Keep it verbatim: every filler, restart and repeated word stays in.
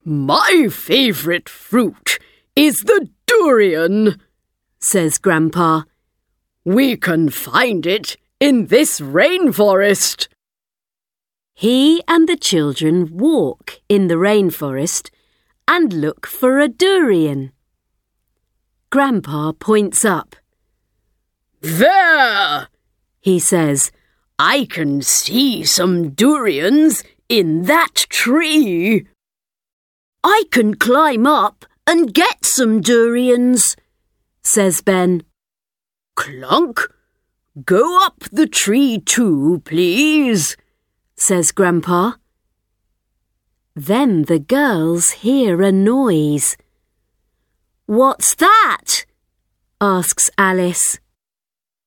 My favourite fruit is the durian, says Grandpa. We can find it in this rainforest. He and the children walk in the rainforest and look for a durian. Grandpa points up. There, he says, I can see some durians in that tree. I can climb up and get some durians, says Ben. Clunk, go up the tree too, please, says Grandpa. Then the girls hear a noise. What's that? Asks Alice.